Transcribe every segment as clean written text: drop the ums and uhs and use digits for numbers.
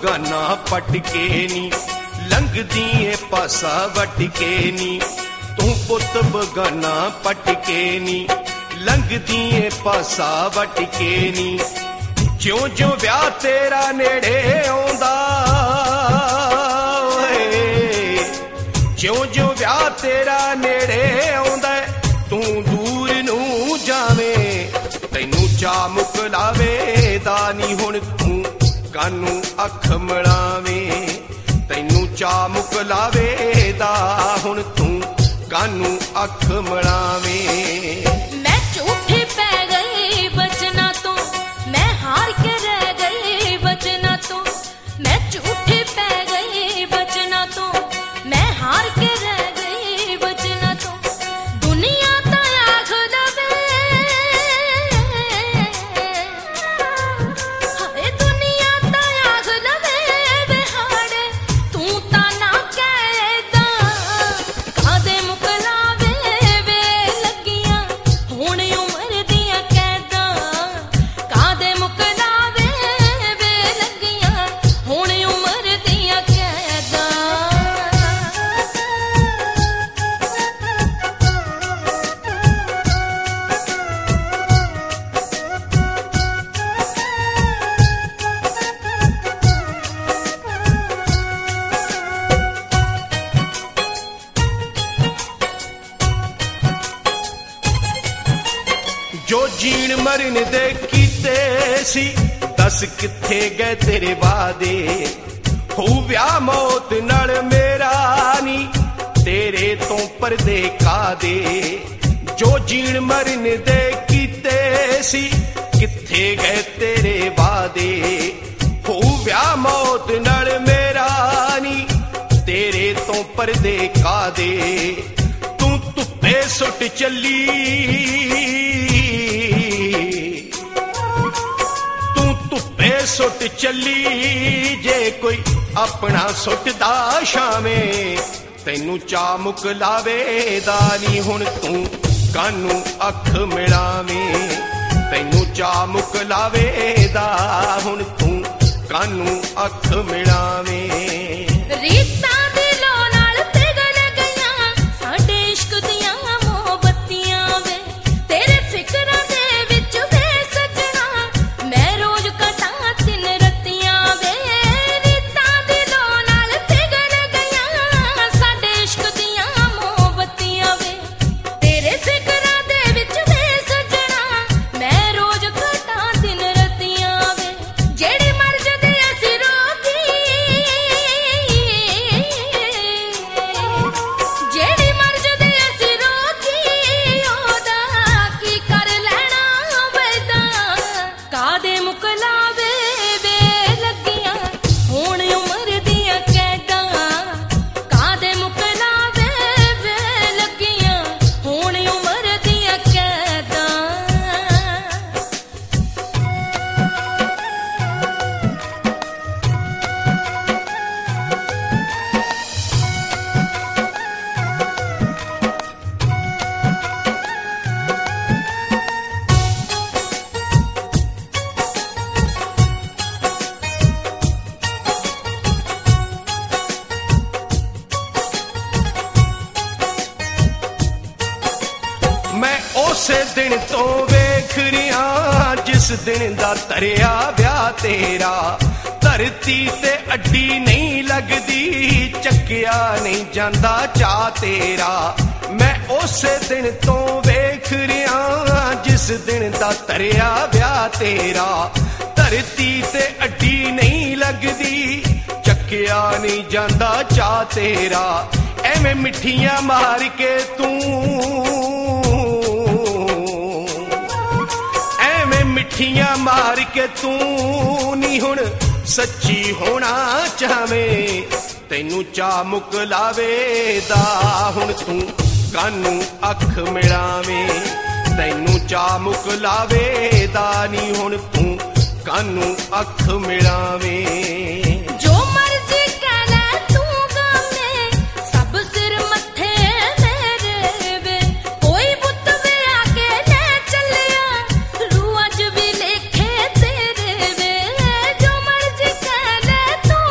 ਬਗਾਨਾ ਪਟਕੇ ਨੀ, ਲੰਘਦੀ ਏ ਪਾਸਾ ਵਟਕੇ ਨੀ। ਤੂੰ ਪੁੱਤ ਬਗਾਨਾ ਪਟਕੇ ਨੀ, ਲੰਘਦੀ ਏ ਪਾਸਾ ਵਟਕੇ ਨੀ। ਜਿਉਂ ਜਿਉਂ ਵਿਆਹ ਤੇਰਾ ਨੇੜੇ ਆਉਂਦਾ ਓਏ, ਜਿਉਂ ਜਿਉਂ ਵਿਆਹ ਤੇਰਾ ਨੇੜੇ ਆਉਂਦਾ, ਤੂੰ ਦੂਰ ਨੂੰ ਜਾਵੇਂ ਤੈਨੂੰ ਚਾਅ ਮੁਕਲਾਵੇ ਦਾ ਨੀ। ਹੁਣ ਤੂੰ ਕਾਨੂੰ ਅੱਖ ਮਿਲਾਵੇਂ, ਤੈਨੂੰ ਚਾਅ ਮੁਕਲਾਵੇ ਦਾ ਹੁਣ ਤੂੰ ਕਾਨੂੰ ਅੱਖ ਮਿਲਾਵੇਂ। ਮੈਂ ਝੂਠੀ ਪੈ ਗਈ ਬਚਨਾਂ ਤੋਂ, ਮੈਂ ਹਾਰ ਕੇ ਰਹਿ ਗਈ ਬਚਨਾਂ ਤੋਂ। ਮੈਂ ਝੂਠੀ ਪੈ ਗਈ ਬਚਨਾਂ ਤੋਂ, ਮੈਂ ਹਾਰ ਕੇ ਰਹਿ ਗਈ ਬਚਨਾਂ ਤੋਂ। ਦੁਨੀਆ ਤਾਂ ਆਖ ਲਵੇ, ਹਾਏ ਦੁਨੀਆ ਤਾਂ ਆਖ ਲਵੇ ਵੇ ਹਾੜੇ, ਤੂੰ ਤਾਂ ਨਾ ਕਹਿਦਾ। ਕਾਹਦੇ ਮੁਕਲਾਵੇ ਵੇ ਲੱਗੀਆਂ ਹੁਣ ਉਮਰ ਦੀਆਂ ਕੈਦਾਂ, ਕਾਹਦੇ ਮੁਕਲਾਵੇ ਵੇ ਲੱਗੀਆਂ ਹੁਣ ਉਮਰ ਦੀਆਂ ਕੈਦਾਂ। ਜੋ ਜੀਣ ਮਰਨ ਦੇ ਕੀਤੇ ਸੀ, ਦੱਸ ਕਿੱਥੇ ਗਏ ਤੇਰੇ ਵਾਦੇ। ਹੋ ਵਿਆਹ ਮੌਤ ਨਾਲ ਮੇਰਾ ਨੀ, ਤੇਰੇ ਤੋਂ ਪਰਦੇ ਕਾਦੇ। ਜੋ ਜੀਣ ਮਰਨ ਦੇ ਕੀਤੇ ਸੀ, ਕਿੱਥੇ ਗਏ ਤੇਰੇ ਵਾਦੇ। ਹੋ ਵਿਆਹ ਮੌਤ ਨਾਲ ਮੇਰਾ ਨੀ, ਤੇਰੇ ਤੋਂ ਪਰਦੇ ਕਾਦੇ। ਤੂੰ ਧੁੱਪੇ ਸੁੱਟ ਚੱਲੀ, ਤੂੰ ਧੁੱਪੇ ਸੁੱਟ ਚੱਲੀ, ਜੇ ਕੋਈ ਆਪਣਾ ਸੁੱਟਦਾ ਛਾਵੇਂ ਤੈਨੂੰ ਚਾਅ ਮੁਕਲਾਵੇ ਦਾ ਨੀ। ਹੁਣ ਤੂੰ ਕਾਨੂੰ ਅੱਖ ਮਿਲਾਵੇਂ, ਤੈਨੂੰ ਚਾਅ ਮੁਕਲਾਵੇ ਦਾ ਹੁਣ ਤੂੰ ਕਾਨੂੰ ਅੱਖ ਮਿਲਾਵੇਂ। ਰੀਤਾਂ ਦਿਲੋਂ ਨਾਲ ਪਿਘਲ ਗਈਆਂ ਸਾਡੇ ਇਸ਼ਕ ਦੀਆਂ ਮੋਹਬੱਤੀਆਂ ਵੇ, ਤੇਰੇ ਫਿਕਰਾਂ ਦੇ ਵਿੱਚ ਵੇ ਸਜਣਾ ਮੈਂ ਰੋਜ਼ ਕੱਟਾਂ ਦਿਨ ਰਤੀਆਂ ਵੇ। ਰੀਤਾਂ ਦਿਲੋਂ ਨਾਲ ਪਿਘਲ ਗਈਆਂ ਸਾਡੇ ਇਸ਼ਕ ਦੀਆਂ ਮੋਹਬੱਤੀਆਂ ਵੇ, ਤੇਰੇ ਫਿਕਰਾਂ ਦੇ ਵਿੱਚ ਵੇ ਸਜਣਾ ਮੈਂ ਰੋਜ਼ ਕੱਟਾਂ ਦਿਨ ਰਤੀਆਂ ਵੇ। ਜਿਹੜੀ ਮਰਜ਼ ਦੀ ਅਸੀਂ ਰੋਕੀ, ਜਿਹੜੀ ਮਰਜ਼ ਦੀ ਅਸੀਂ ਰੋਕੀ, ਉਹਦਾ ਕੀ ਕਰ ਲੈਣਾ ਵੈਦਾਂ। ਕਾਹਦੇ ਮੁਕਲਾਵੇ ਵੇ ਲੱਗੀਆਂ ਹੁਣ ਉਮਰ ਦੀਆਂ ਕੈਦਾਂ, ਕਾਹਦੇ ਮੁਕਲਾਵੇ ਵੇ ਲੱਗੀਆਂ ਹੁਣ ਉਮਰ ਦੀਆਂ ਕੈਦਾਂ। ਮੈਂ ਉਸੇ ਦਿਨ ਤੋਂ ਵੇਖ ਰਿਹਾ ਜਿਸ ਦਿਨ ਦਾ ਧਰਿਆ ਵਿਆਹ ਤੇਰਾ। ਧਰਤੀ ਤੇ ਅੱਡੀ ਨਹੀਂ ਲੱਗਦੀ, ਚੱਕਿਆ ਨਹੀਂ ਜਾਂਦਾ ਚਾਅ ਤੇਰਾ। ਮੈਂ ਉਸੇ ਦਿਨ ਤੋਂ ਵੇਖ ਰਿਹਾ ਜਿਸ ਦਿਨ ਦਾ ਧਰਿਆ ਵਿਆਹ ਤੇਰਾ। ਧਰਤੀ ਤੇ ਅੱਡੀ ਨਹੀਂ ਲੱਗਦੀ, ਚੱਕਿਆ ਨਹੀਂ ਜਾਂਦਾ ਚਾਅ ਤੇਰਾ। ਐਵੇਂ ਮਿੱਠੀਆਂ ਮਾਰ ਕੇ ਤੂੰ, ਐਵੇਂ ਮਿੱਠੀਆਂ ਮਾਰ ਕੇ ਤੂੰ ਨੀ ਹੁਣ ਸੱਚੀ ਹੋਣਾ ਚਾਵੇਂ ਤੈਨੂੰ ਚਾਅ ਮੁਕਲਾਵੇ ਦਾ ਹੁਣ ਤੂੰ ਕਾਨੂੰ ਅੱਖ ਮਿਲਾਵੇਂ। ਤੈਨੂੰ ਚਾਅ ਮੁਕਲਾਵੇ ਦਾ ਨੀ ਹੁਣ ਤੂੰ ਕਾਨੂੰ ਅੱਖ ਮਿਲਾਵੇਂ। ਜੋ ਮਰਜ਼ੀ ਕਹਿ ਲੈ ਤੂੰ ਗਾਵੇਂ, ਸਭ ਸਿਰ ਮੱਥੇ ਮੇਰੇ ਵੇ। ਕੋਈ ਬੁੱਤ ਵੇ ਆ ਕੇ ਲੈ ਚੱਲਿਆ, ਰੂ ਅੱਜ ਵੀ ਲੇਖੇ ਤੇਰੇ ਵੇ। ਜੋ ਮਰਜ਼ੀ ਕਹਿ ਲੈ ਤੂੰ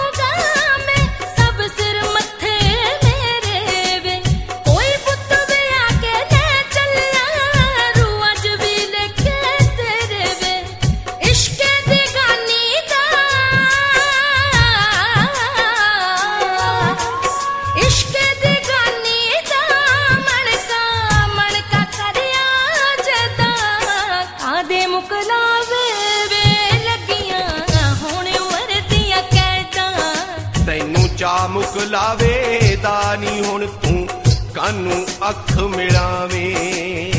ਚਾ ਮੁਕਲਾਵੇ ਦਾ ਨੀ ਹੁਣ ਤੂੰ ਕਾਨੂੰ ਅੱਖ ਮਿਲਾਵੇਂ।